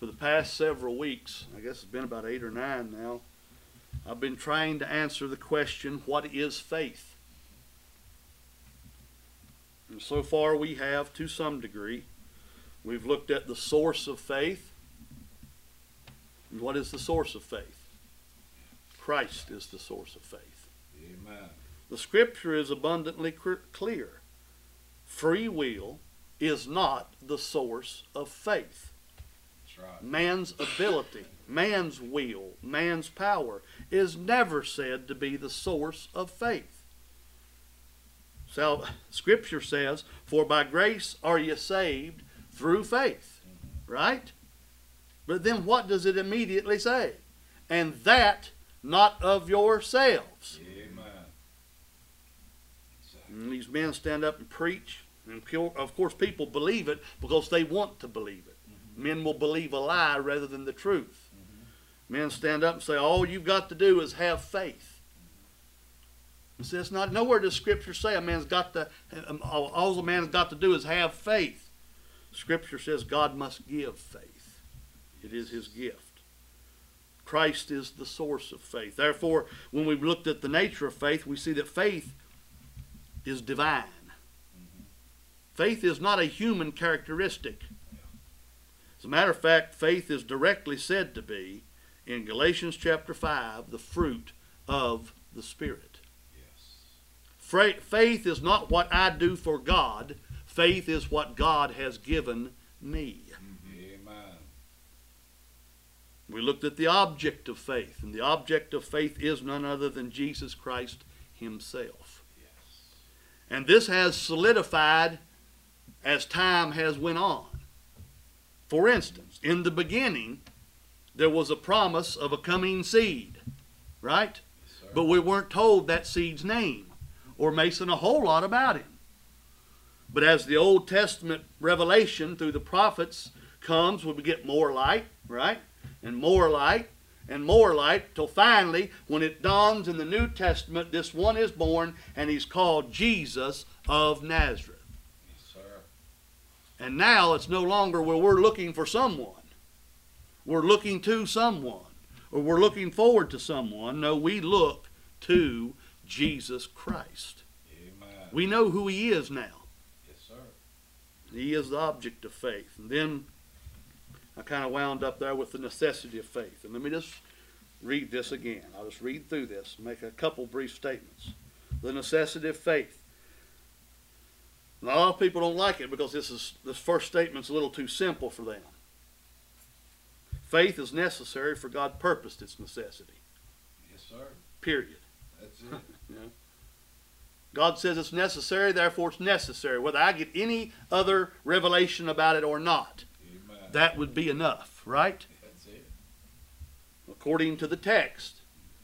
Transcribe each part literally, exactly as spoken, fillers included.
For the past several weeks, I guess it's been about eight or nine now, I've been trying to answer the question, what is faith? And so far we have, to some degree, we've looked at the source of faith. And what is the source of faith? Christ is the source of faith. Amen. The Scripture is abundantly clear. Free will is not the source of faith. Right. Man's ability, man's will, man's power is never said to be the source of faith. So Scripture says, for by grace are you saved through faith. Mm-hmm. Right? But then what does it immediately say? And that not of yourselves. Amen. And these men stand up and preach. And of course people believe it because they want to believe it. Men will believe a lie rather than the truth. Mm-hmm. Men stand up and say, all you've got to do is have faith. And so it's not, nowhere does Scripture say a man's got to, all a man's got to do is have faith. Scripture says God must give faith. It is His gift. Christ is the source of faith. Therefore, when we looked at the nature of faith, we see that faith is divine. Mm-hmm. Faith is not a human characteristic. As a matter of fact, faith is directly said to be, in Galatians chapter five, the fruit of the Spirit. Yes. Faith is not what I do for God. Faith is what God has given me. Mm-hmm. Amen. We looked at the object of faith, and the object of faith is none other than Jesus Christ Himself. Yes. And this has solidified as time has went on. For instance, in the beginning, there was a promise of a coming seed, right? Yes, but we weren't told that seed's name or Mason a whole lot about him. But as the Old Testament revelation through the prophets comes, we get more light, right? And more light and more light till finally, when it dawns in the New Testament, this one is born and he's called Jesus of Nazareth. And now it's no longer where we're looking for someone. We're looking to someone. Or we're looking forward to someone. No, we look to Jesus Christ. Amen. We know who He is now. Yes, sir. He is the object of faith. And then I kind of wound up there with the necessity of faith. And let me just read this again. I'll just read through this and make a couple brief statements. The necessity of faith. A lot of people don't like it because this is this first statement's a little too simple for them. Faith is necessary for God purposed its necessity. Yes, sir. Period. That's it. Yeah. God says it's necessary, therefore it's necessary. Whether I get any other revelation about it or not, Amen. That would be enough, right? That's it. According to the text,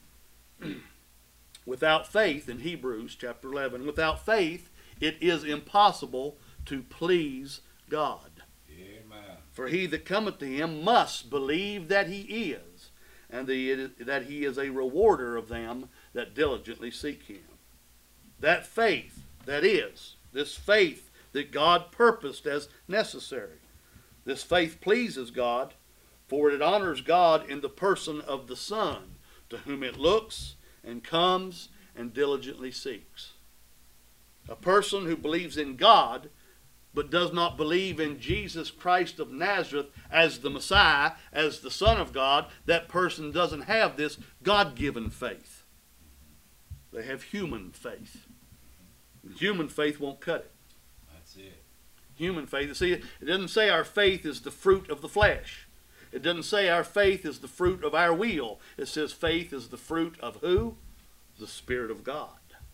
without faith, in Hebrews chapter eleven, without faith, it is impossible to please God. Amen. For he that cometh to Him must believe that He is, and the, that He is a rewarder of them that diligently seek Him. That faith, that is, this faith that God purposed as necessary. This faith pleases God, for it honors God in the person of the Son, to whom it looks and comes and diligently seeks. A person who believes in God but does not believe in Jesus Christ of Nazareth as the Messiah, as the Son of God, that person doesn't have this God-given faith. They have human faith. And human faith won't cut it. That's it. Human faith. See, it doesn't say our faith is the fruit of the flesh. It doesn't say our faith is the fruit of our will. It says faith is the fruit of who? The Spirit of God.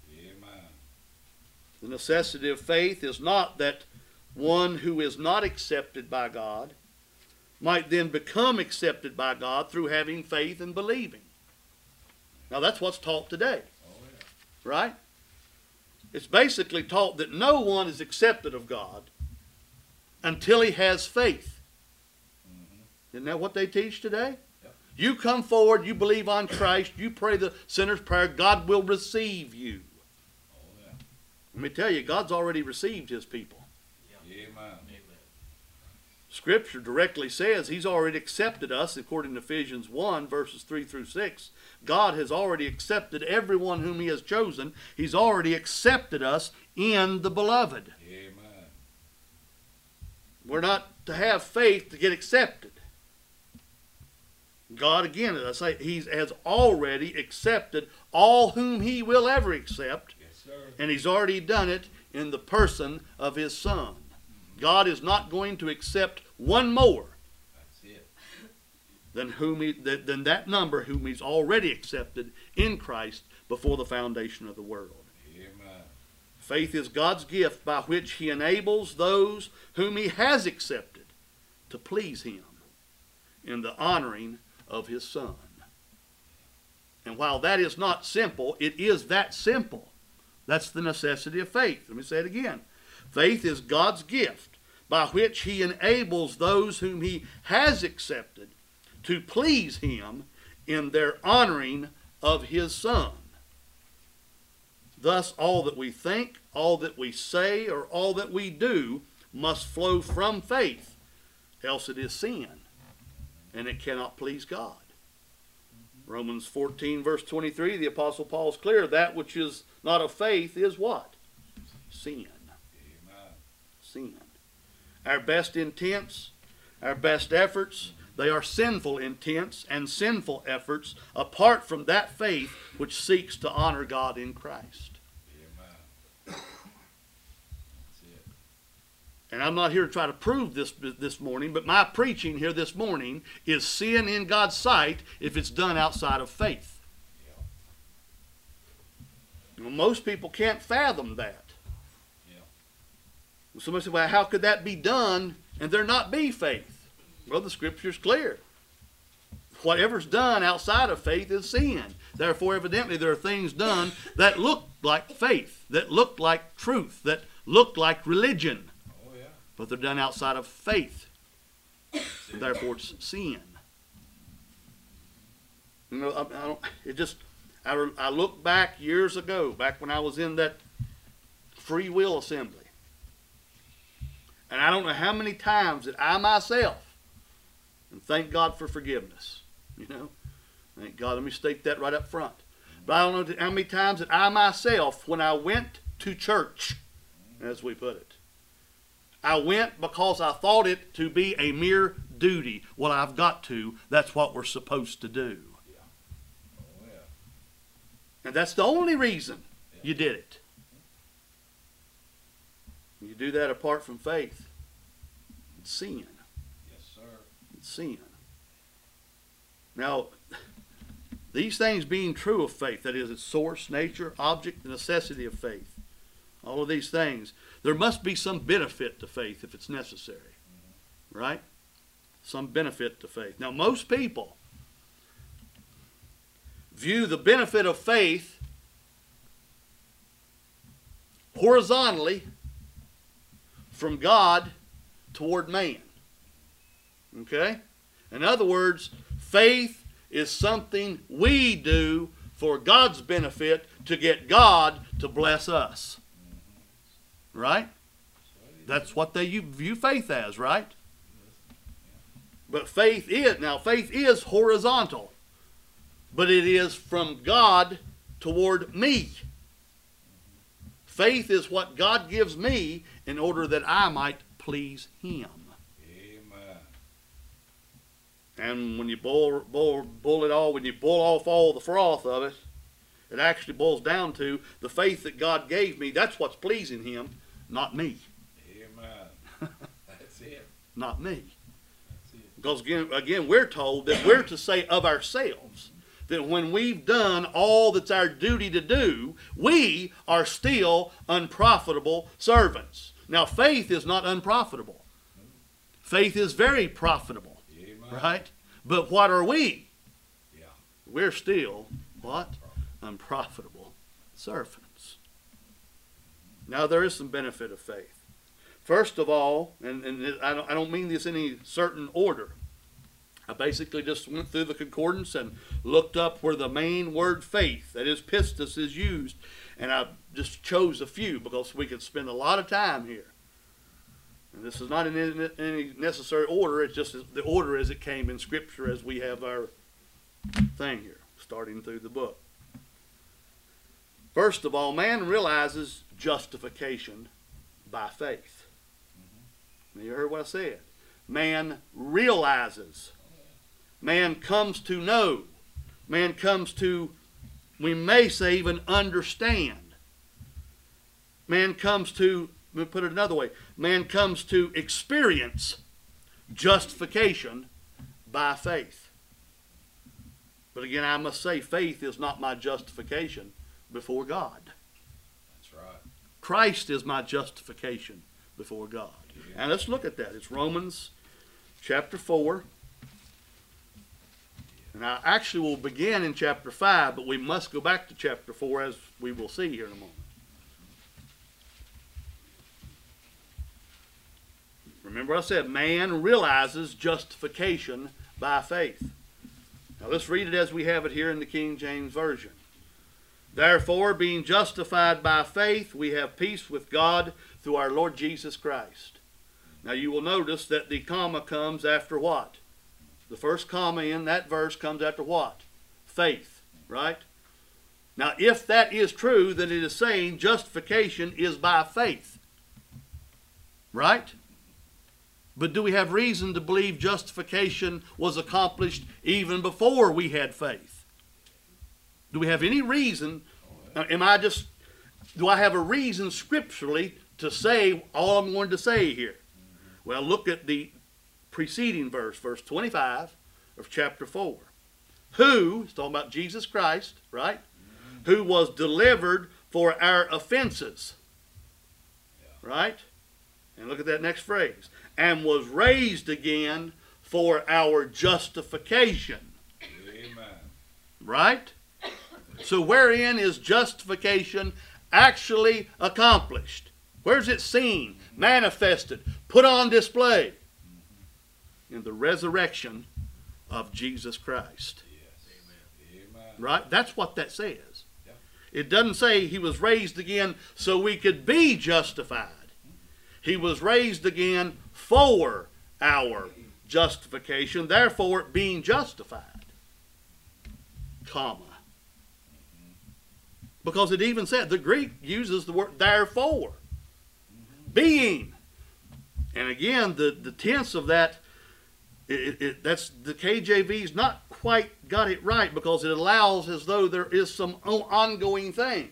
The necessity of faith is not that one who is not accepted by God might then become accepted by God through having faith and believing. Now that's what's taught today. Oh, yeah. Right? It's basically taught that no one is accepted of God until he has faith. Mm-hmm. Isn't that what they teach today? Yep. You come forward, you believe on Christ, you pray the sinner's prayer, God will receive you. Let me tell you, God's already received His people. Yeah. Amen. Scripture directly says he's already accepted us, according to Ephesians one, verses three through six. God has already accepted everyone whom he has chosen. He's already accepted us in the beloved. Amen. We're not to have faith to get accepted. God, again, as I say, he has already accepted all whom he will ever accept. Yes, sir. And he's already done it in the person of his Son. God is not going to accept one more That's it. than whom he, than that number whom he's already accepted in Christ before the foundation of the world. Amen. Faith is God's gift by which he enables those whom he has accepted to please him in the honoring of his Son. And while that is not simple, it is that simple. That's the necessity of faith. Let me say it again. Faith is God's gift by which he enables those whom he has accepted to please him in their honoring of his Son. Thus, all that we think, all that we say, or all that we do must flow from faith, else it is sin, and it cannot please God. Romans fourteen, verse twenty-three, the Apostle Paul is clear, that which is not of faith is what? Sin. Amen. Sin. Our best intents, our best efforts, they are sinful intents and sinful efforts apart from that faith which seeks to honor God in Christ. Amen. That's it. And I'm not here to try to prove this this morning, but my preaching here this morning is sin in God's sight if it's done outside of faith. Yeah. Well, most people can't fathom that. Yeah. Somebody said, well, how could that be done and there not be faith? Well, the Scripture's clear. Whatever's done outside of faith is sin. Therefore, evidently, there are things done that look like faith, that look like truth, that look like religion. Oh, yeah. But they're done outside of faith. Therefore, it's sin. You know, I, I don't, it just, I, I look back years ago, back when I was in that free will assembly. And I don't know how many times that I myself, and thank God for forgiveness, you know, thank God, let me state that right up front. But I don't know how many times that I myself, when I went to church, as we put it, I went because I thought it to be a mere duty. Well, I've got to. That's what we're supposed to do. Yeah. Oh, yeah. And that's the only reason Yeah. you did it. You do that apart from faith. It's sin. Yes, sir. It's sin. Now, these things being true of faith, that is, its source, nature, object, the necessity of faith, all of these things, there must be some benefit to faith if it's necessary. Mm-hmm. Right? Some benefit to faith. Now, most people view the benefit of faith horizontally from God toward man. Okay? In other words, faith is something we do for God's benefit to get God to bless us. Right? That's what they view faith as, right? But faith is, now faith is horizontal, but it is from God toward me. Faith is what God gives me in order that I might please Him. Amen. And when you boil, boil, boil it all, when you boil off all the froth of it, it actually boils down to the faith that God gave me. That's what's pleasing Him, not me. Amen. That's it. Not me. That's it. Because again, again, we're told that we're to say of ourselves that when we've done all that's our duty to do, we are still unprofitable servants. Now, faith is not unprofitable. Faith is very profitable. Amen. Right? But what are we? Yeah. We're still, what? Unprofitable servants. Now, there is some benefit of faith. First of all, and, and I, don't, I don't mean this in any certain order. I basically just went through the concordance and looked up where the main word faith, that is pistis, is used. And I just chose a few because we could spend a lot of time here. And this is not in any, any necessary order. It's just the order as it came in Scripture as we have our thing here, starting through the book. First of all, man realizes justification by faith. Mm-hmm. You heard what I said. Man realizes. Man comes to know. Man comes to, we may say, even understand. Man comes to, let me put it another way, man comes to experience justification by faith. But again, I must say, faith is not my justification before God. That's right. Christ is my justification before God. Yeah. And let's look at that. It's Romans chapter four. And I actually will begin in chapter five, but we must go back to chapter four, as we will see here in a moment. Remember what I said, man realizes justification by faith. Now let's read it as we have it here in the King James Version. Therefore, being justified by faith, we have peace with God through our Lord Jesus Christ. Now you will notice that the comma comes after what? The first comma in that verse comes after what? Faith, right? Now if that is true, then it is saying justification is by faith. Right? But do we have reason to believe justification was accomplished even before we had faith? Do we have any reason, now, am I just, do I have a reason scripturally to say all I'm going to say here? Well, look at the preceding verse, verse twenty-five of chapter four. Who, it's talking about Jesus Christ, right? Who was delivered for our offenses. Right? And look at that next phrase. And was raised again for our justification. Amen. Right? So wherein is justification actually accomplished? Where's it seen, manifested, put on display? In the resurrection of Jesus Christ. Yes. Amen. Amen. Right? That's what that says. Yeah. It doesn't say he was raised again so we could be justified. He was raised again for our justification, therefore being justified. Comma. Because it even said, the Greek uses the word therefore. Being. And again, the, the tense of that, it, it, that's the K J V's not quite got it right, because it allows as though there is some ongoing thing.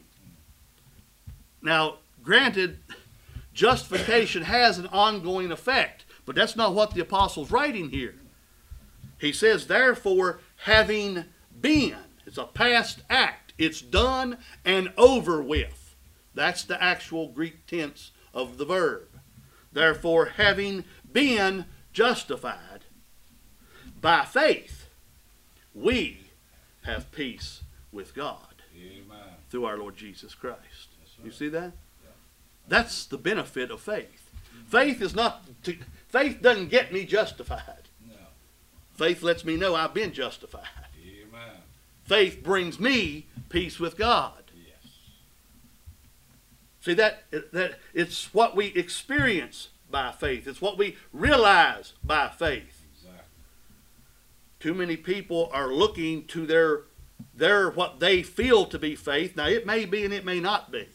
Now, granted, justification has an ongoing effect, but that's not what the apostle's writing here. He says, therefore, having been. It's a past act. It's done and over with. That's the actual Greek tense of the verb. Therefore, having been justified by faith, we have peace with God. Amen. Through our Lord Jesus Christ. Yes, sir. You see that? Yeah. That's the benefit of faith. Faith is not, to, faith doesn't get me justified. No. Faith lets me know I've been justified. Amen. Faith brings me peace with God. Yes. See, that, that it's what we experience by faith. It's what we realize by faith. Exactly. Too many people are looking to their, their what they feel to be faith. Now, it may be and it may not be.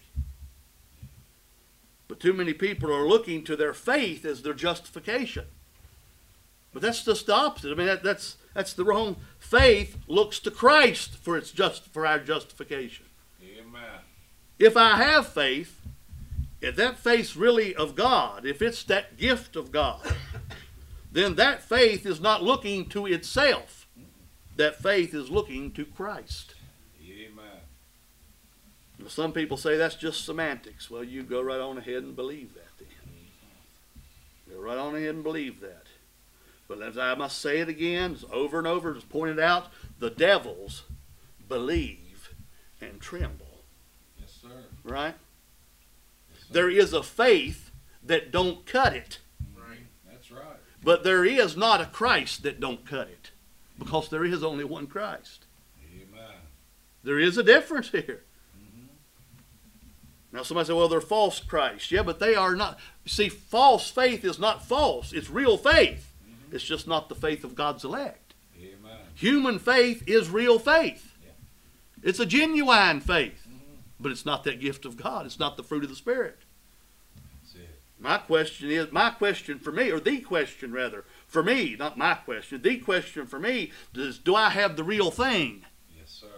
But too many people are looking to their faith as their justification. But that's just the opposite. I mean, that, that's that's the wrong. Faith looks to Christ for its just for our justification. Amen. If I have faith, if that faith's really of God, if it's that gift of God, then that faith is not looking to itself. That faith is looking to Christ. Amen. Now, some people say that's just semantics. Well, you go right on ahead and believe that then. Go right on ahead and believe that. But as I must say it again, it's over and over, it's pointed out, the devils believe and tremble. Yes, sir. Right? Yes, sir. There is a faith that don't cut it. Right. That's right. But there is not a Christ that don't cut it. Because there is only one Christ. Amen. There is a difference here. Mm-hmm. Now somebody say, well, they're false Christ. Yeah, but they are not. See, false faith is not false. It's real faith. Mm-hmm. It's just not the faith of God's elect. Amen. Human faith is real faith. Yeah. It's a genuine faith. Mm-hmm. But it's not that gift of God. It's not the fruit of the Spirit. That's it. My question is, my question for me, or the question rather, for me, not my question, the question for me is, do I have the real thing? Yes, sir.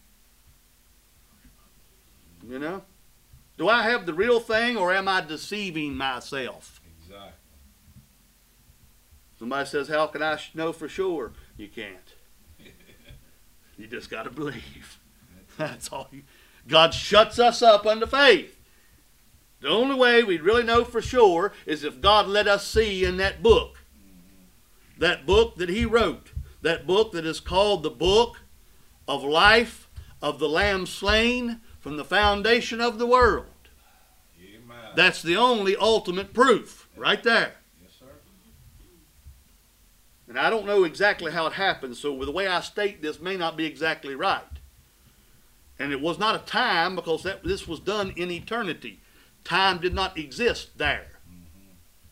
You know? Do I have the real thing, or am I deceiving myself? Exactly. Somebody says, how can I know for sure? You can't. You just got to believe. That's all. You, God shuts us up unto faith. The only way we really know for sure is if God let us see in that book. Mm-hmm. That book that he wrote. That book that is called the Book of Life of the Lamb Slain from the foundation of the world. Amen. That's the only ultimate proof right there. Yes, sir. And I don't know exactly how it happened, so the way I state this may not be exactly right. And it was not a time, because that, this was done in eternity. Time did not exist there. Mm-hmm.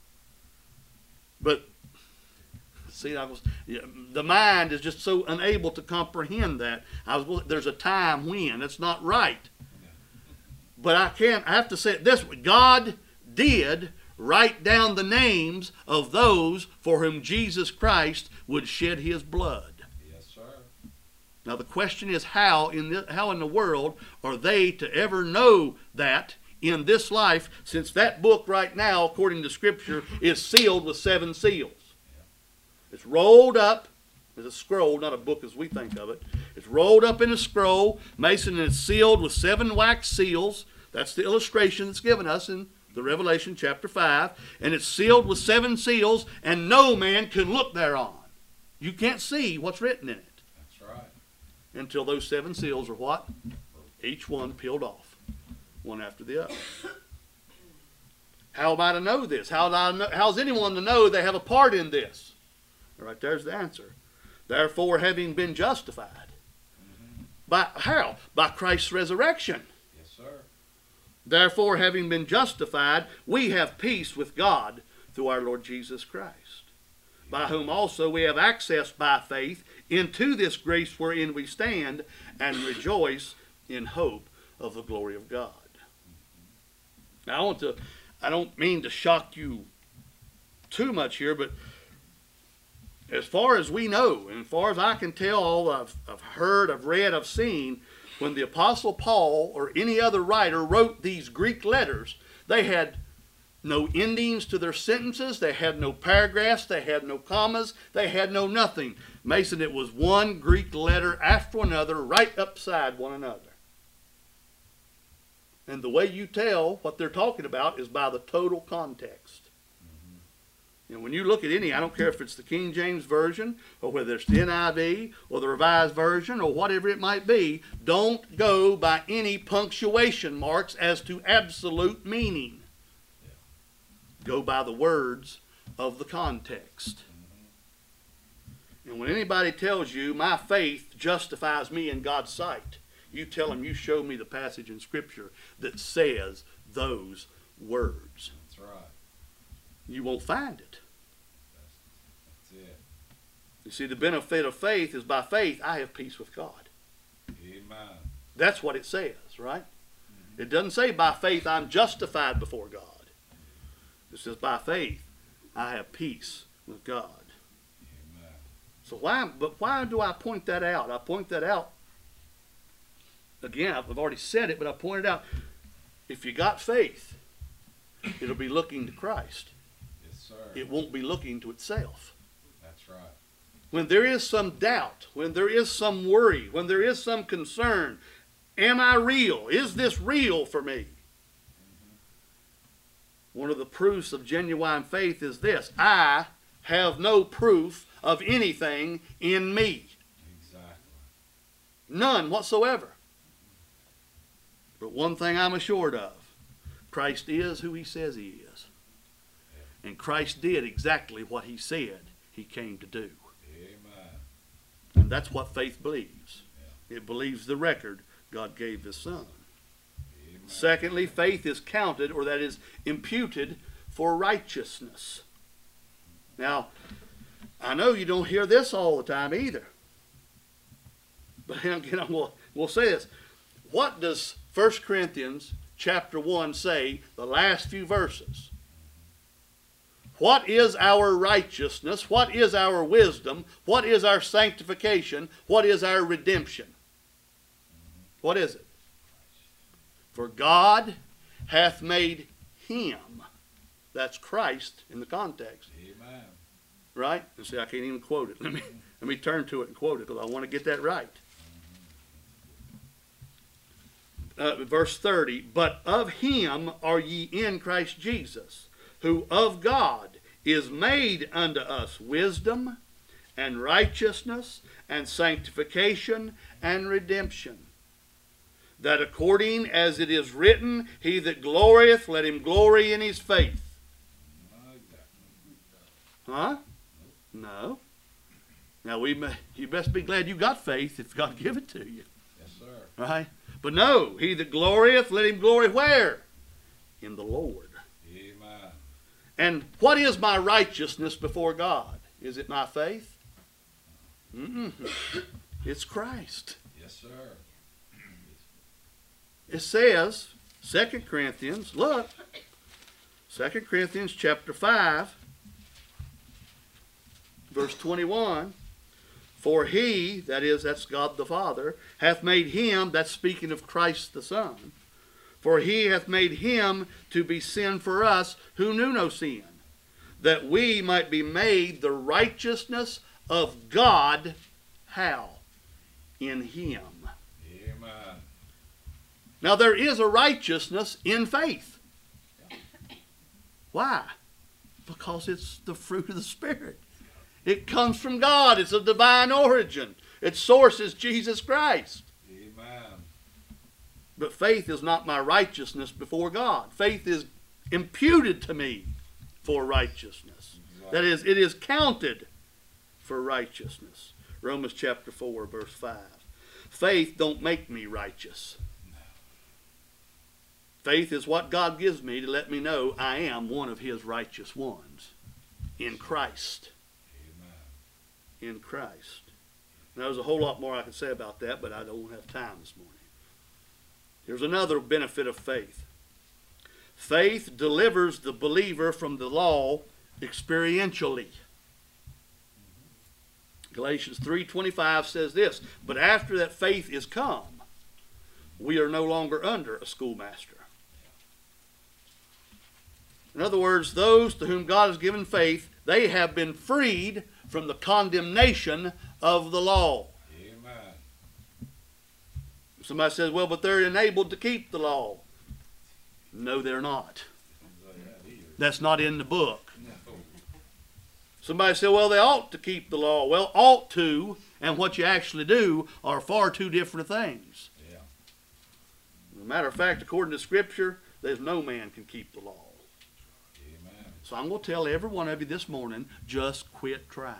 But, see, I was, the mind is just so unable to comprehend that. I was, there's a time when. That's not right. But I can't, I have to say it this way. God did write down the names of those for whom Jesus Christ would shed his blood. Yes, sir. Now the question is, how in the, how in the world are they to ever know that in this life, since that book right now, according to Scripture, is sealed with seven seals? Yeah. It's rolled up. It's a scroll, not a book as we think of it. It's rolled up in a scroll, Mason, and it's sealed with seven wax seals. That's the illustration that's given us in the Revelation chapter five. And it's sealed with seven seals, and no man can look thereon. You can't see what's written in it. That's right. Until those seven seals are what? Each one peeled off, one after the other. How am I to know this? How do I know, how's anyone to know they have a part in this? Right there's the answer. Therefore, having been justified. Mm-hmm. By how? By Christ's resurrection. Yes, sir. Therefore, having been justified, we have peace with God through our Lord Jesus Christ, by whom also we have access by faith into this grace wherein we stand, and rejoice in hope of the glory of God. Now, I want to, I don't mean to shock you too much here, but as far as we know, and as far as I can tell, all I've, I've heard, I've read, I've seen, when the Apostle Paul or any other writer wrote these Greek letters, they had no endings to their sentences, they had no paragraphs, they had no commas, they had no nothing. Mason, it was one Greek letter after another, right upside one another. And the way you tell what they're talking about is by the total context. And when you look at any, I don't care if it's the King James Version, or whether it's the N I V, or the Revised Version, or whatever it might be, don't go by any punctuation marks as to absolute meaning. Yeah. Go by the words of the context. Mm-hmm. And when anybody tells you, my faith justifies me in God's sight, you tell them, you show me the passage in Scripture that says those words. That's right. You won't find it. That's, that's it. You see, the benefit of faith is by faith I have peace with God. Amen. That's what it says, right? Mm-hmm. It doesn't say by faith I'm justified before God. It says by faith I have peace with God. Amen. So why, but why do I point that out? I point that out, again, I've already said it, but I pointed out, if you got faith, it'll be looking to Christ. Yes, sir. It won't be looking to itself. That's right. When there is some doubt, when there is some worry, when there is some concern, am I real? Is this real for me? Mm-hmm. One of the proofs of genuine faith is this: I have no proof of anything in me. Exactly. None whatsoever. But one thing I'm assured of: Christ is who he says he is. And Christ did exactly what he said he came to do. Amen. And that's what faith believes. Yeah. It believes the record God gave his Son. Amen. Secondly, faith is counted, or that is imputed, for righteousness. Now, I know you don't hear this all the time either. But again, we'll, we'll say this. What does First Corinthians chapter one say, the last few verses? What is our righteousness? What is our wisdom? What is our sanctification? What is our redemption? What is it? For God hath made him. That's Christ in the context. Amen. Right? And see, I can't even quote it. Let me, let me turn to it and quote it because I want to get that right. Uh, verse thirty, but of him are ye in Christ Jesus, who of God is made unto us wisdom and righteousness and sanctification and redemption. That according as it is written, he that glorieth, let him glory in his faith. Huh? No. Now, we may, you best be glad you got faith if God give it to you. Yes, sir. Right? But no, he that glorieth, let him glory where? In the Lord. Amen. And what is my righteousness before God? Is it my faith? Mm-mm. It's Christ. Yes, sir. It says, Second Corinthians, look, Second Corinthians chapter five, verse twenty-one, for he, that is, that's God the Father, hath made him, that's speaking of Christ the Son, for he hath made him to be sin for us who knew no sin, that we might be made the righteousness of God. How? In him. Amen. Now there is a righteousness in faith. Why? Because it's the fruit of the Spirit. It comes from God. It's of divine origin. Its source is Jesus Christ. Amen. But faith is not my righteousness before God. Faith is imputed to me for righteousness. Exactly. That is, it is counted for righteousness. Romans chapter four, verse five. Faith don't make me righteous. Faith is what God gives me to let me know I am one of his righteous ones in Christ. Amen. In Christ. Now, there's a whole lot more I could say about that, but I don't have time this morning. Here's another benefit of faith. Faith delivers the believer from the law experientially. Galatians three twenty-five says this, but after that faith is come, we are no longer under a schoolmaster. In other words, those to whom God has given faith, they have been freed from the condemnation of the law. Amen. Somebody says, well, but they're enabled to keep the law. No, they're not. That's not in the book. No. Somebody said, well, they ought to keep the law. Well, ought to and what you actually do are far two different things. Yeah. As a matter of fact, according to Scripture, there's no man can keep the law. Amen. So I'm going to tell every one of you this morning, just quit trying.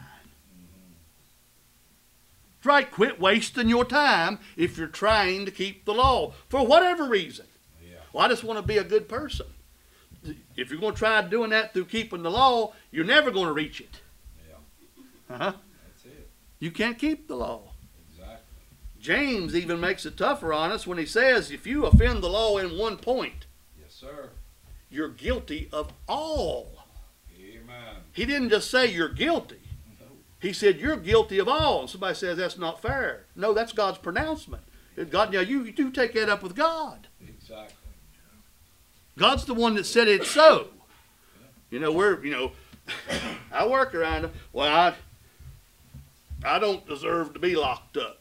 That's right, quit wasting your time if you're trying to keep the law for whatever reason. Yeah. Well, I just want to be a good person. If you're going to try doing that through keeping the law, you're never going to reach it. Yeah. Uh-huh. That's it. You can't keep the law. Exactly. James even makes it tougher on us when he says, if you offend the law in one point, Yes, sir. you're guilty of all. Amen. He didn't just say you're guilty. No. He said you're guilty of all. And somebody says that's not fair. No, that's God's pronouncement. God, now you, you do take that up with God. Exactly. God's the one that said it's so. You know, we're, you know, I work around, well, I, I don't deserve to be locked up.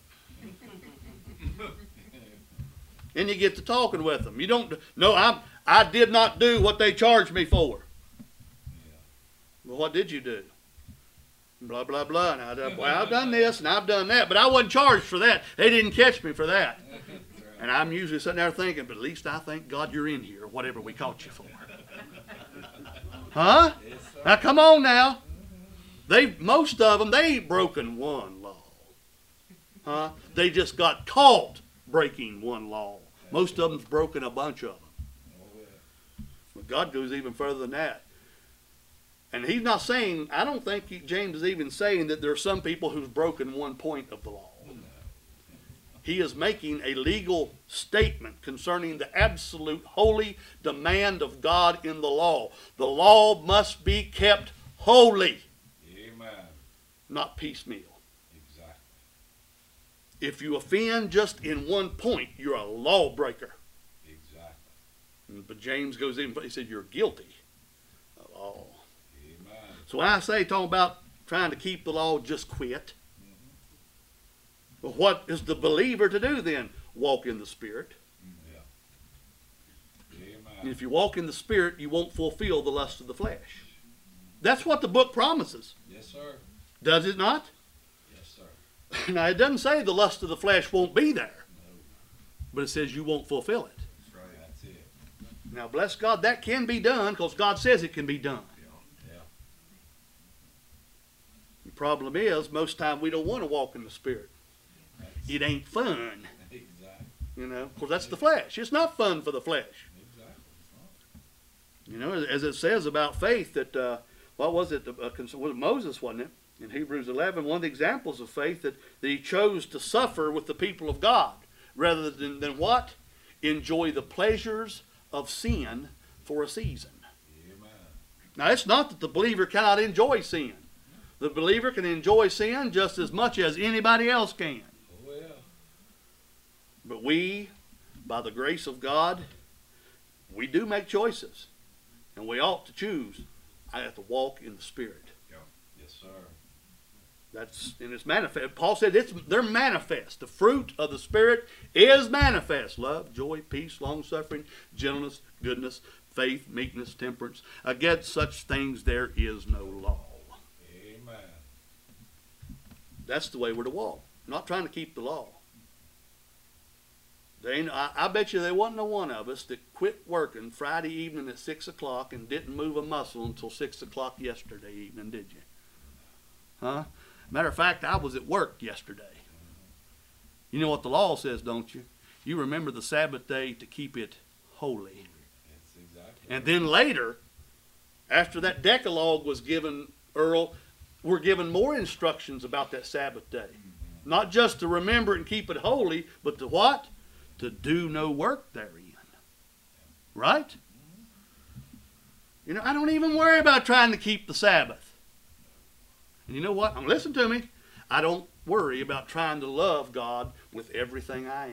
And you get to talking with them. You don't, no, I, I did not do what they charged me for. Yeah. Well, what did you do? Blah, blah, blah. And I done, well, I've done this and I've done that, but I wasn't charged for that. They didn't catch me for that. And I'm usually sitting there thinking, but at least I thank God you're in here, whatever we caught you for. Huh? Yes, sir. Now come on now. They most of them, they ain't broken one law. Huh? They just got caught breaking one law. Most of them's broken a bunch of them. Oh, yeah. But God goes even further than that. And he's not saying, I don't think he, James is even saying that there are some people who've broken one point of the law. He is making a legal statement concerning the absolute holy demand of God in the law. The law must be kept holy, Amen. not piecemeal. Exactly. If you offend just in one point, you're a lawbreaker. Exactly. But James goes in, he said, you're guilty of all. Amen. So when I say, talking about trying to keep the law, just quit. Well, what is the believer to do then? Walk in the Spirit. Yeah. Amen. And if you walk in the Spirit, you won't fulfill the lust of the flesh. That's what the book promises. Yes, sir. Does it not? Yes, sir. Now, it doesn't say the lust of the flesh won't be there. No. But it says you won't fulfill it. That's right. That's it. Now, bless God, that can be done because God says it can be done. Yeah. The problem is, most time we don't want to walk in the Spirit. That's It ain't fun. exactly. You know, because that's the flesh. It's not fun for the flesh. Exactly. You know, as it says about faith that, uh, what was it, uh, was it Moses, wasn't it? In Hebrews eleven, one of the examples of faith that, that he chose to suffer with the people of God rather than, than what? Enjoy the pleasures of sin for a season. Amen. Now, it's not that the believer cannot enjoy sin. The believer can enjoy sin just as much as anybody else can. Oh, yeah. But we, by the grace of God, we do make choices. And we ought to choose. I have to walk in the Spirit. Yes, sir. That's, and it's manifest. Paul said it's, they're manifest. The fruit of the Spirit is manifest. Love, joy, peace, long-suffering, gentleness, goodness, faith, meekness, temperance. Against such things there is no law. Amen. That's the way we're to walk. Not trying to keep the law. They ain't, I, I bet you there wasn't a one of us that quit working Friday evening at six o'clock and didn't move a muscle until six o'clock yesterday evening, did you? Huh? Matter of fact, I was at work yesterday. You know what the law says, don't you? You remember the Sabbath day to keep it holy. That's exactly. And then later, after that Decalogue was given, Earl, we're given more instructions about that Sabbath day. Not just to remember and keep it holy, but to what? To do no work therein. Right? You know, I don't even worry about trying to keep the Sabbath. And you know what? Now listen to me. I don't worry about trying to love God with everything I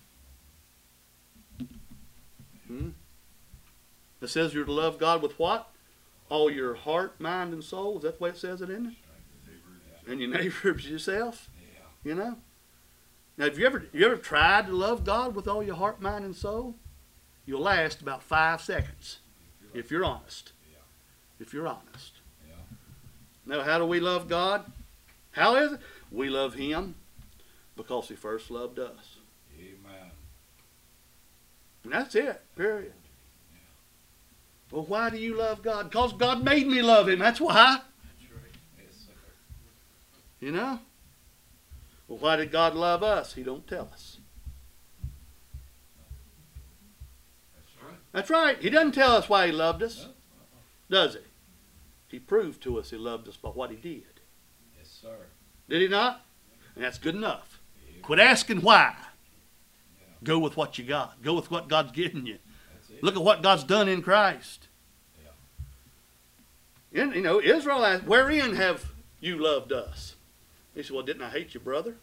am. Hmm? It says you're to love God with what? All your heart, mind, and soul. Is that the way it says it, isn't it? And your neighbor as yourself. Yeah. You know? Now, have you ever, you ever tried to love God with all your heart, mind, and soul? You'll last about five seconds if you're honest. Yeah. If you're honest. Yeah. Now, how do we love God? How is it? We love Him because He first loved us. Amen. And that's it, period. Well, why do you love God? Because God made me love Him. That's why. That's right. Yes, sir. You know? Well, why did God love us? He don't tell us. That's right. That's right. He doesn't tell us why He loved us, No? Uh-uh. does He? He proved to us He loved us by what He did. Yes, sir. Did He not? And that's good enough. Amen. Quit asking why. Yeah. Go with what you got. Go with what God's given you. That's it. Look at what God's done in Christ. Yeah. And, you know, Israel asked, wherein have you loved us? He said, well, didn't I hate you, brother?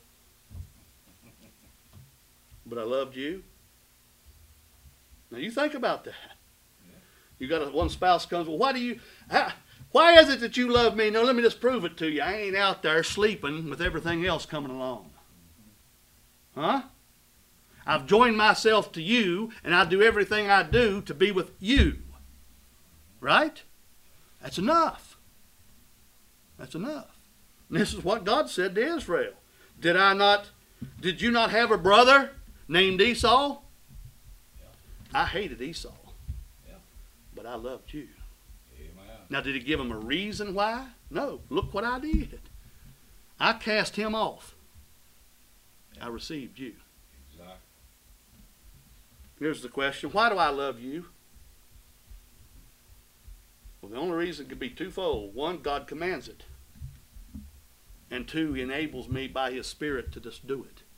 But I loved you. Now, you think about that. Yeah. You got a, one spouse comes, well, why do you, how, why is it that you love me? No, let me just prove it to you. I ain't out there sleeping with everything else coming along. Huh? I've joined myself to you, and I do everything I do to be with you. Right? That's enough. That's enough. And this is what God said to Israel. Did I not, did you not have a brother named Esau? Yeah. I hated Esau. Yeah. But I loved you. Amen. Now, did He give him a reason why? No. Look what I did. I cast him off. I received you. Exactly. Here's the question. Why do I love you? Well, the only reason could be twofold. One, God commands it. And two, He enables me by His Spirit to just do it.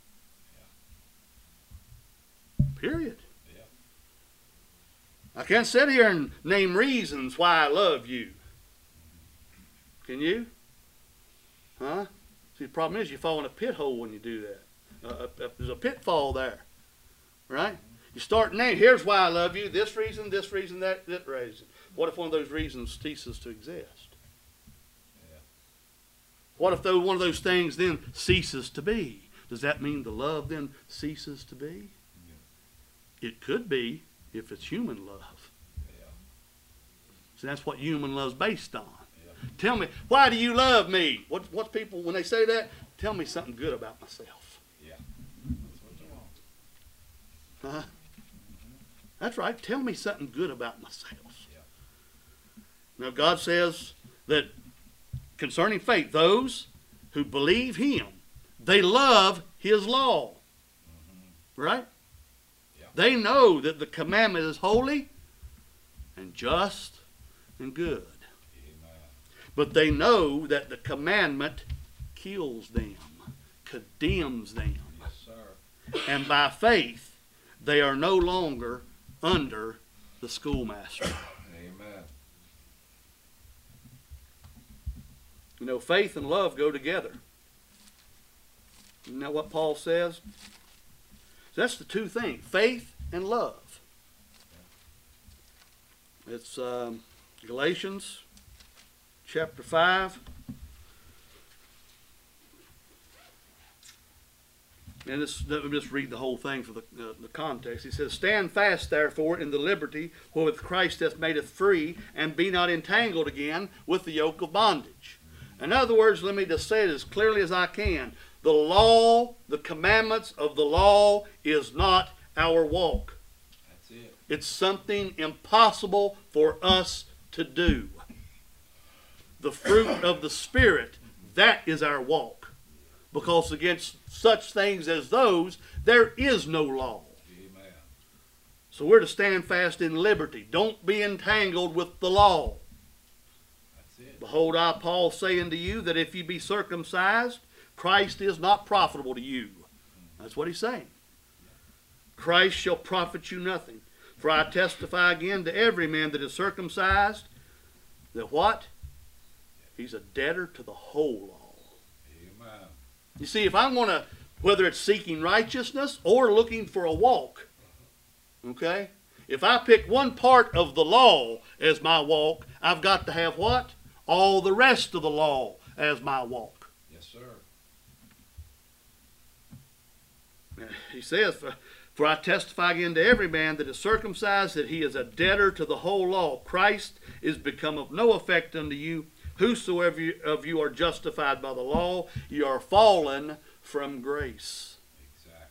Yeah. Period. Yeah. I can't sit here and name reasons why I love you. Can you? Huh? See, the problem is you fall in a pit hole when you do that. Uh, uh, there's a pitfall there. Right? You start naming, here's why I love you, this reason, this reason, that, that reason. What if one of those reasons ceases to exist? Yeah. What if though one of those things then ceases to be? Does that mean the love then ceases to be? Yeah. It could be if it's human love. Yeah. So that's what human love's based on. Yeah. Tell me, why do you love me? What, what people, when they say that, tell me something good about myself. Yeah. That's what they want. Huh? That's right. Tell me something good about myself. Yeah. Now, God says that concerning faith, those who believe Him, they love His law. Mm-hmm. Right? Yeah. They know that the commandment is holy and just and good. Amen. But they know that the commandment kills them, condemns them. Yes, sir. And by faith, they are no longer under the schoolmaster. Amen. You know, faith and love go together. You know what Paul says? So that's the two things, faith and love. It's um, Galatians chapter five. And this, let me just read the whole thing for the, uh, the context. He says, stand fast, therefore, in the liberty wherewith Christ hath made us free, and be not entangled again with the yoke of bondage. In other words, let me just say it as clearly as I can. The law, the commandments of the law is not our walk. That's it. It's something impossible for us to do. The fruit of the Spirit, that is our walk. Because against such things as those, there is no law. Amen. So we're to stand fast in liberty. Don't be entangled with the law. That's it. Behold, I, Paul, say unto you that if ye be circumcised, Christ is not profitable to you. That's what he's saying. Christ shall profit you nothing. For I testify again to every man that is circumcised, that what? He's a debtor to the whole law. Amen. You see, if I'm going to, whether it's seeking righteousness or looking for a walk, okay? If I pick one part of the law as my walk, I've got to have what? All the rest of the law as my walk. Yes, sir. He says, for, for I testify again to every man that is circumcised that he is a debtor to the whole law. Christ is become of no effect unto you. Whosoever of you are justified by the law, you are fallen from grace. Exactly.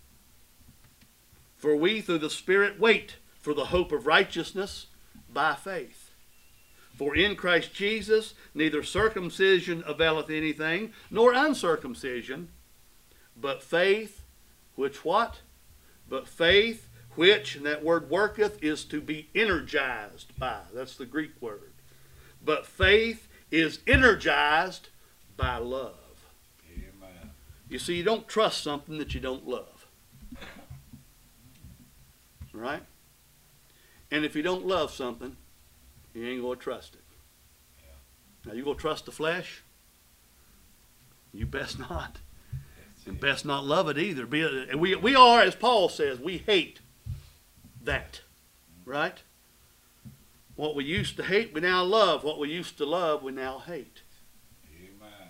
For we through the Spirit wait for the hope of righteousness by faith. For in Christ Jesus neither circumcision availeth anything, nor uncircumcision, but faith, which what? But faith which, and that word worketh, is to be energized by. That's the Greek word. But faith is energized by love. Amen. You see, you don't trust something that you don't love. Right? And if you don't love something, you ain't going to trust it. Yeah. Now, you going to trust the flesh? You best not. And best not love it either. Be, and we, we are, as Paul says, we hate that. Right? What we used to hate, we now love. What we used to love, we now hate. Amen.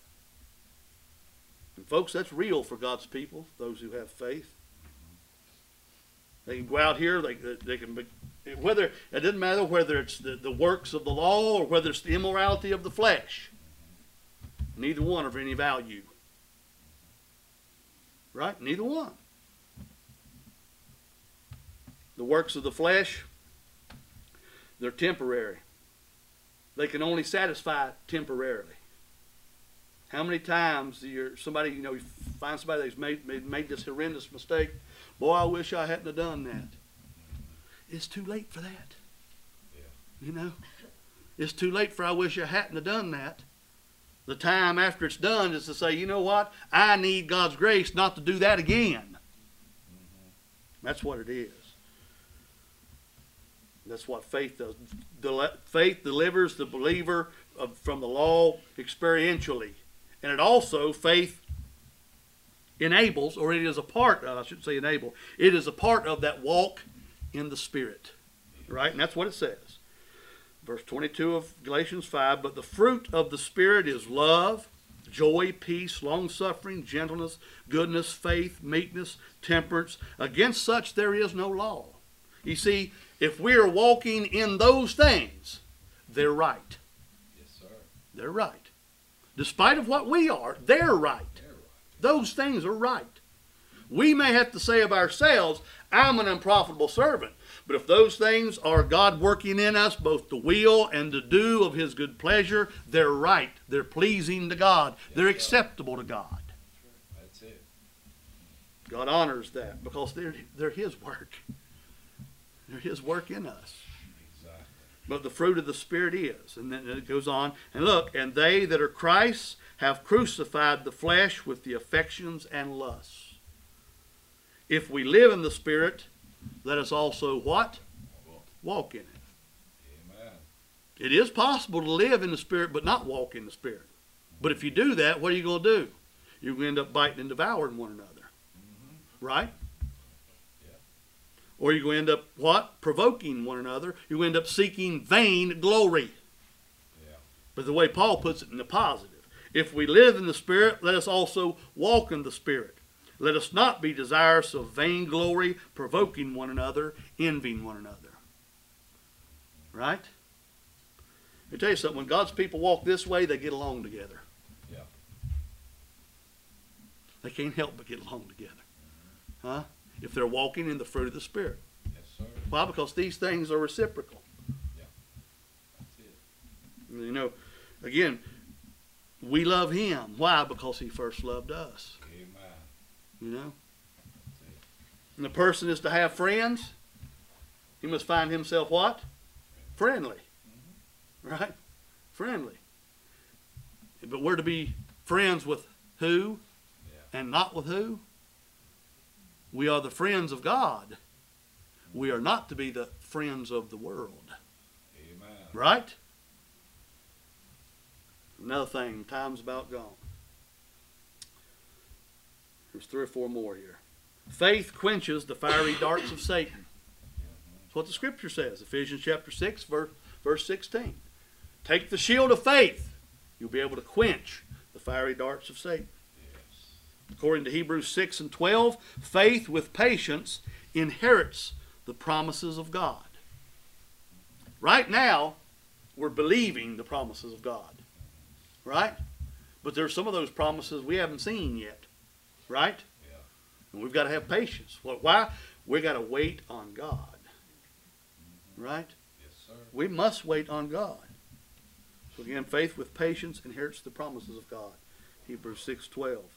And folks, that's real for God's people, those who have faith. They can go out here, they, they can be, whether, it doesn't matter whether it's the, the works of the law or whether it's the immorality of the flesh. Neither one are of any value. Right? Neither one. The works of the flesh, they're temporary. They can only satisfy temporarily. How many times do you somebody, you know, you find somebody that's made, made made this horrendous mistake? Boy, I wish I hadn't have done that. it's too late for that. Yeah. You know, it's too late for I wish I hadn't have done that. The time after it's done is to say, you know what? I need God's grace not to do that again. Mm-hmm. That's what it is. That's what faith does. Del- faith delivers the believer of, from the law experientially. And it also, faith enables, or it is a part of, I shouldn't say enable, it is a part of that walk in the Spirit. Right? And that's what it says. Verse twenty-two of Galatians five, but the fruit of the Spirit is love, joy, peace, long-suffering, gentleness, goodness, faith, meekness, temperance. Against such there is no law. You see, if we are walking in those things, they're right. Yes, sir. They're right. Despite of what we are, they're right. They're right. Those things are right. We may have to say of ourselves, I'm an unprofitable servant. But if those things are God working in us, both to will and to do of His good pleasure, they're right. They're pleasing to God. They're acceptable to God. That's it. God honors that because they're, they're His work. They're His work in us. Exactly. But the fruit of the Spirit is. And then it goes on. And look, and they that are Christ's have crucified the flesh with the affections and lusts. If we live in the Spirit, let us also what? Walk in it. Amen. It is possible to live in the Spirit but not walk in the Spirit. But if you do that, what are you going to do? You're going to end up biting and devouring one another. Mm-hmm. Right? Yeah. Or you're going to end up what? Provoking one another. You're going to end up seeking vain glory. Yeah. But the way Paul puts it in the positive. If we live in the Spirit, let us also walk in the Spirit. Let us not be desirous of vainglory, provoking one another, envying one another. Right? Let me tell you something. When God's people walk this way, they get along together. Yeah. They can't help but get along together. Huh? If they're walking in the fruit of the Spirit. Yes, sir. Why? Because these things are reciprocal. Yeah. That's it. You know, again, we love Him. Why? Because He first loved us. Amen. You know? That's it. And the person is to have friends. He must find himself what? Friendly. Mm-hmm. Right? Friendly. But we're to be friends with who? Yeah. And not with who? We are the friends of God. We are not to be the friends of the world. Amen. Right? Another thing, time's about gone. There's three or four more here. Faith quenches the fiery darts of Satan. That's what the Scripture says. Ephesians chapter six, verse, verse sixteen. Take the shield of faith. You'll be able to quench the fiery darts of Satan. Yes. According to Hebrews six and twelve, faith with patience inherits the promises of God. Right now, we're believing the promises of God. Right? But there's some of those promises we haven't seen yet. Right? Yeah. And we've got to have patience. Well, why? We've got to wait on God. Mm-hmm. Right? Yes, sir. We must wait on God. So again, faith with patience inherits the promises of God. Hebrews six twelve.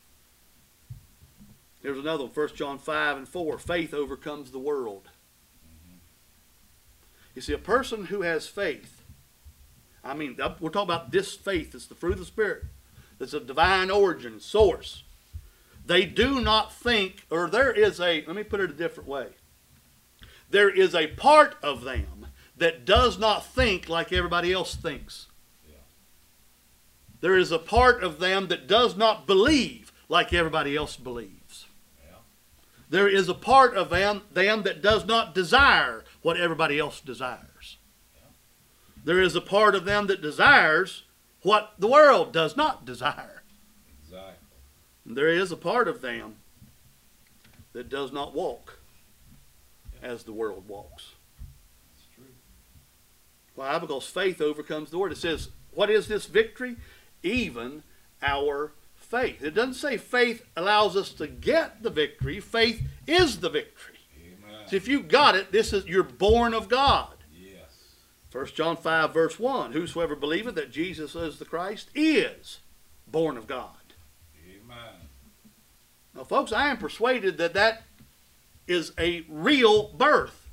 There's another one, First John five and four. Faith overcomes the world. Mm-hmm. You see, a person who has faith, I mean, we're talking about this faith. It's the fruit of the Spirit. It's a divine origin, source. They do not think, or there is a, let me put it a different way. There is a part of them that does not think like everybody else thinks. Yeah. There is a part of them that does not believe like everybody else believes. Yeah. There is a part of them, them that does not desire what everybody else desires. Yeah. There is a part of them that desires what the world does not desire. Exactly. There is a part of them that does not walk as the world walks. That's true. Why? Because faith overcomes the world. It says, what is this victory? Even our faith. It doesn't say faith allows us to get the victory. Faith is the victory. Amen. So if you got it, this is you're born of God. Yes. First John five verse one. Whosoever believeth that Jesus is the Christ is born of God. Amen. Now, folks, I am persuaded that that is a real birth.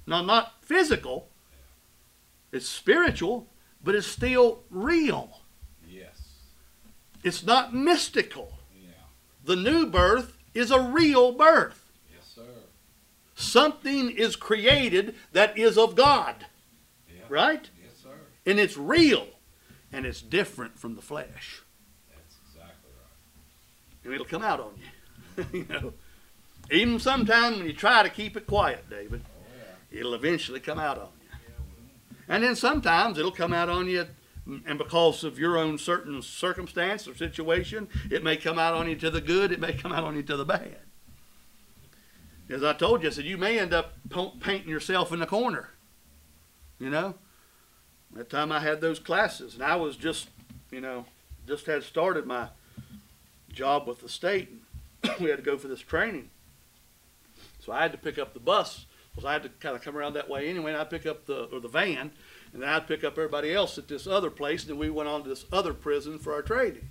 Now, not physical. It's spiritual, but it's still real. Yes. It's not mystical. Yeah. The new birth is a real birth. Yes, sir. Something is created that is of God. Yeah. Right? Yes, sir. And it's real. And it's different from the flesh. That's exactly right. And it'll come out on you. You know. Even sometimes when you try to keep it quiet, David, Oh, yeah. it'll eventually come out on you. And then sometimes it'll come out on you, and because of your own certain circumstance or situation, it may come out on you to the good, it may come out on you to the bad. As I told you, I said, you may end up painting yourself in the corner. You know? That time I had those classes, and I was just, you know, just had started my job with the state. We had to go for this training. So I had to pick up the bus, because I had to kind of come around that way anyway, and I'd pick up the, or the van, and then I'd pick up everybody else at this other place, and then we went on to this other prison for our training.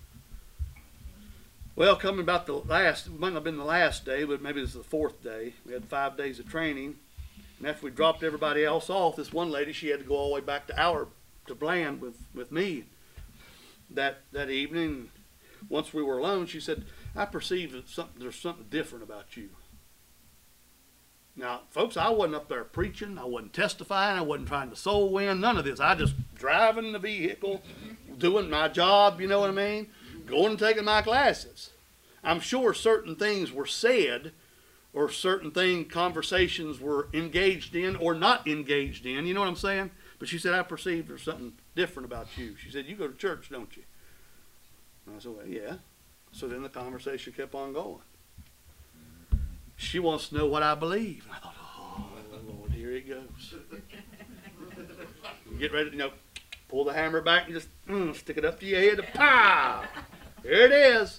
Well, coming about the last, it might not have been the last day, but maybe it was the fourth day. We had five days of training. And after we dropped everybody else off, this one lady, she had to go all the way back to our, to Bland with, with me that, that evening. Once we were alone, she said, I perceive that something, there's something different about you. Now, folks, I wasn't up there preaching. I wasn't testifying. I wasn't trying to soul win. None of this. I just driving the vehicle, doing my job, you know what I mean? Going and taking my classes. I'm sure certain things were said, or certain thing conversations were engaged in or not engaged in. You know what I'm saying? But she said, I perceive there's something different about you. She said, you go to church, don't you? And I said, well, yeah. So then the conversation kept on going. She wants to know what I believe. And I thought, oh, Lord, here it goes. Get ready to, you know, pull the hammer back and just mm, stick it up to your head. Pow! There it is.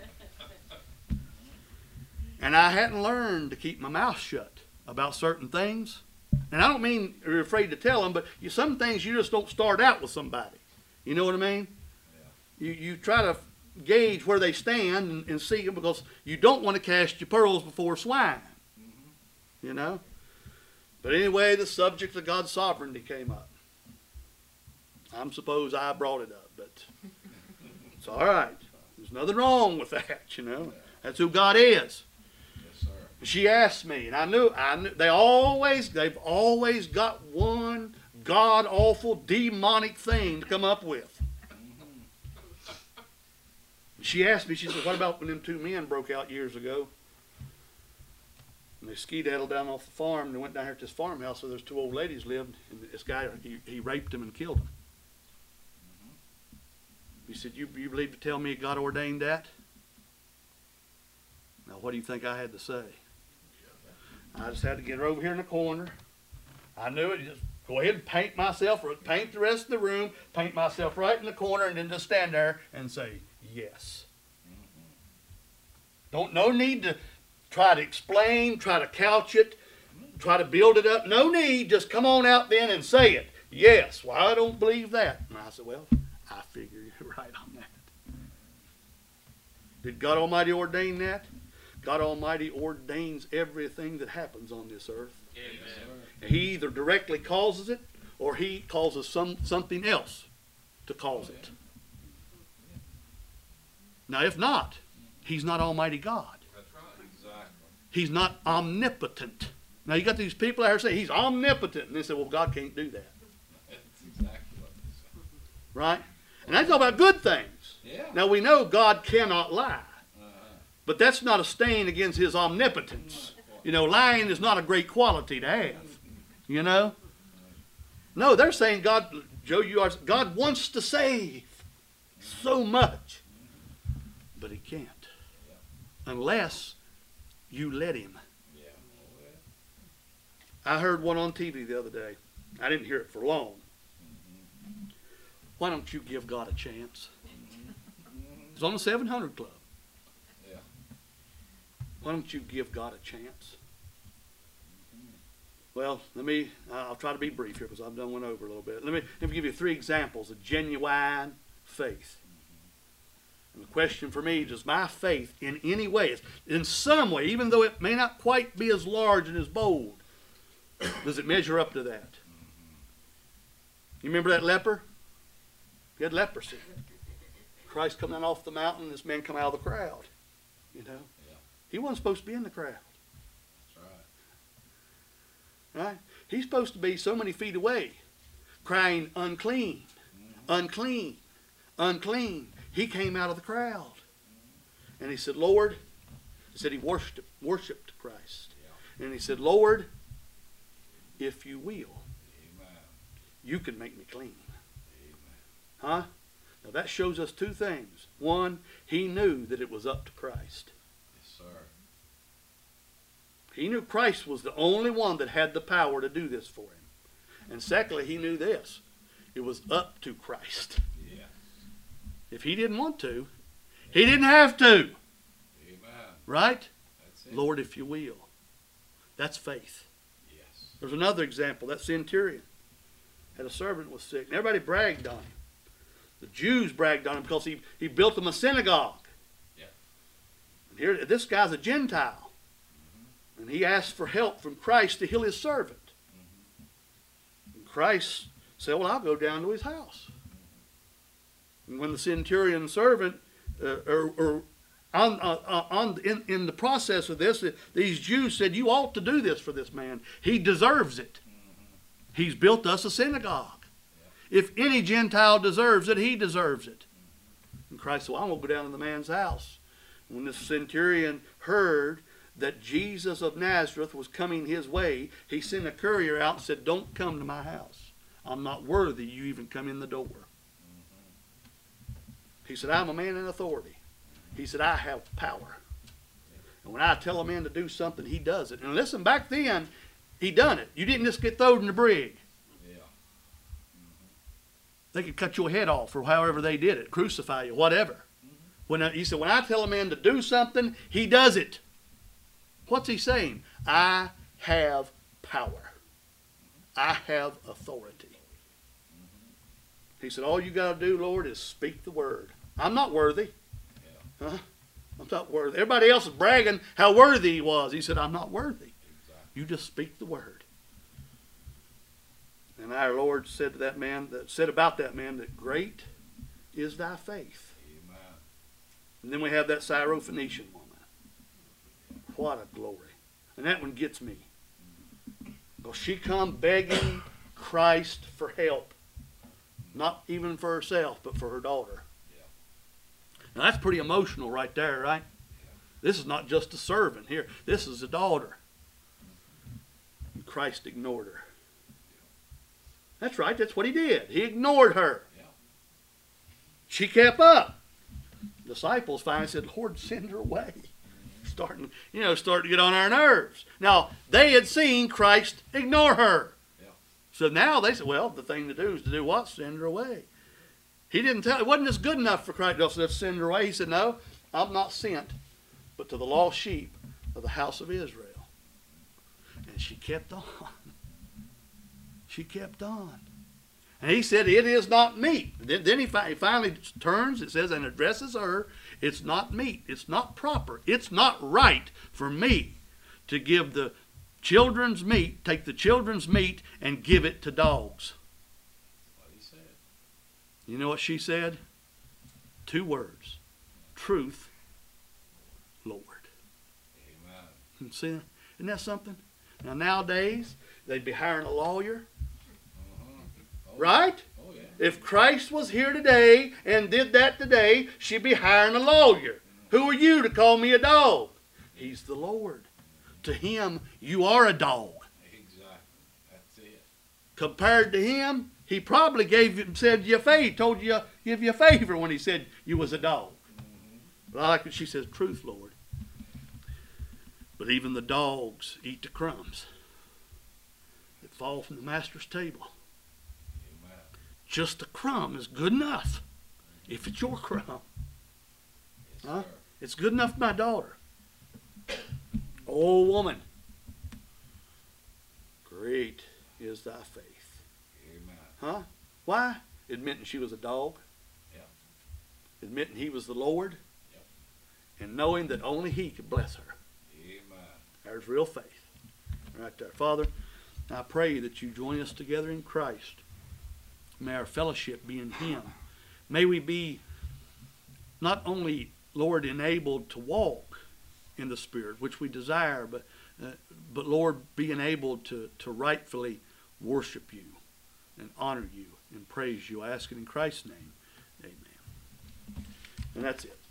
And I hadn't learned to keep my mouth shut about certain things. And I don't mean you're afraid to tell them, but you, some things you just don't start out with somebody. You know what I mean? Yeah. You, you try to gauge where they stand and, and see them, because you don't want to cast your pearls before swine. Mm-hmm. You know? But anyway, the subject of God's sovereignty came up. I'm supposed I brought it up, but it's all right. There's nothing wrong with that, you know. That's who God is. Yes, sir. She asked me, and I knew, I knew they always, they've always got one god-awful, demonic thing to come up with. She asked me, she said, what about when them two men broke out years ago? And they skedaddled down off the farm, and they went down here to this farmhouse where there's two old ladies lived, and this guy, he, he raped them and killed them. He said, you, you believe to tell me God ordained that? Now, what do you think I had to say? I just had to get her over here in the corner. I knew it. Just go ahead and paint myself, or paint the rest of the room, paint myself right in the corner, and then just stand there and say, yes. Mm-hmm. Don't, no need to try to explain, try to couch it, try to build it up. No need. Just come on out then and say it. Yes. Well, I don't believe that. And I said, well, I figure you're right on that. Did God Almighty ordain that? God Almighty ordains everything that happens on this earth. Amen. He either directly causes it, or he causes some something else to cause it. Now, if not, he's not Almighty God. That's right. Exactly. He's not omnipotent. Now, you got these people out here say he's omnipotent, and they say, well, God can't do that. That's exactly what they say. Right? And I talk about good things. Yeah. Now, we know God cannot lie. Uh-huh. But that's not a stain against his omnipotence. You know, lying is not a great quality to have. You know? No, they're saying God, Joe, you are, God wants to save so much. But he can't. Unless you let him. Yeah. I heard one on T V the other day. I didn't hear it for long. Why don't you give God a chance? It's on the seven hundred Club. Yeah. Why don't you give God a chance? Well, let me, I'll try to be brief here because I've done one over a little bit. Let me, let me give you three examples of genuine faith. And the question for me, does my faith in any way, in some way, even though it may not quite be as large and as bold, Does it measure up to that? You remember that leper? He had leprosy. Christ come down off the mountain, this man come out of the crowd. You know? Yeah. He wasn't supposed to be in the crowd. That's right. Right? He's supposed to be so many feet away, crying, unclean, unclean, unclean. He came out of the crowd. And he said, Lord, he said he worshiped, worshiped Christ. Yeah. And he said, Lord, if you will, Amen. you can make me clean. Amen. Huh? Now that shows us two things. One, he knew that it was up to Christ. Yes, sir. He knew Christ was the only one that had the power to do this for him. And secondly, he knew this. It was up to Christ. Yeah. If he didn't want to, he didn't have to. Amen. Right? That's it. Lord, if you will. That's faith. Yes. There's another example. That centurion had a servant who was sick. And everybody bragged on him. The Jews bragged on him because he, he built them a synagogue. Yeah. And here, this guy's a Gentile. Mm-hmm. And he asked for help from Christ to heal his servant. Mm-hmm. And Christ said, well, I'll go down to his house. And when the centurion servant, uh, or, or on, uh, on in, in the process of this, these Jews said, you ought to do this for this man. He deserves it. Mm-hmm. He's built us a synagogue. Yeah. If any Gentile deserves it, he deserves it. And Christ said, well, I'm going to go down to the man's house. When the centurion heard that Jesus of Nazareth was coming his way, he sent a courier out and said, don't come to my house. I'm not worthy you even come in the door. He said, I'm a man in authority. He said, I have power. And when I tell a man to do something, he does it. And listen, back then, he done it. You didn't just get thrown in the brig. Yeah. They could cut your head off or however they did it, crucify you, whatever. Mm-hmm. When I, he said, when I tell a man to do something, he does it. What's he saying? I have power. I have authority. He said, all you got to do, Lord, is speak the word. I'm not worthy. Yeah. Huh? I'm not worthy. Everybody else is bragging how worthy he was. He said, I'm not worthy. Exactly. You just speak the word. And our Lord said to that man, that said about that man, that great is thy faith. Amen. And then we have that Syrophoenician woman. What a glory. And that one gets me. Because she come begging Christ for help. Not even for herself, but for her daughter. Yeah. Now that's pretty emotional right there, right? Yeah. This is not just a servant here. This is a daughter. And Christ ignored her. That's right. That's what he did. He ignored her. Yeah. She kept up. Disciples finally said, Lord, send her away. Starting, you know, starting to get on our nerves. Now, they had seen Christ ignore her. Yeah. So now they said, well, the thing to do is to do what? Send her away. He didn't tell, it wasn't just good enough for Christ to send her away. He said, no, I'm not sent, but to the lost sheep of the house of Israel. And she kept on. She kept on. And he said, it is not meet. Then, then he, fi- he finally turns, it says, and addresses her. It's not meet. It's not proper. It's not right for me to give the children's meat, take the children's meat and give it to dogs. What he said. You know what she said? Two words. Truth, Lord. Amen. See, isn't that something? Now nowadays, they'd be hiring a lawyer. Uh-huh. Oh, Right? Oh, yeah. If Christ was here today and did that today, she'd be hiring a lawyer. Who are you to call me a dog? He's the Lord. To him, you are a dog. Exactly. That's it. Compared to him, he probably gave you, said you a favor, told you, give you a favor when he said you was a dog. Mm-hmm. But I like it. She says, truth, Lord. But even the dogs eat the crumbs that fall from the master's table. Amen. Just a crumb is good enough if it's your crumb. Yes, Huh? sir. It's good enough for my daughter. Oh, woman, great is thy faith. Amen. Huh? Why? Admitting she was a dog. Yeah. Admitting he was the Lord. Yep. And knowing that only he could bless her. Amen. There's real faith right there. Father, I pray that you join us together in Christ. May our fellowship be in Him. May we be not only, Lord, enabled to walk in the Spirit, which we desire, but, uh, but Lord, be enabled to, to rightfully worship you and honor you and praise you. I ask it in Christ's name. Amen. And that's it.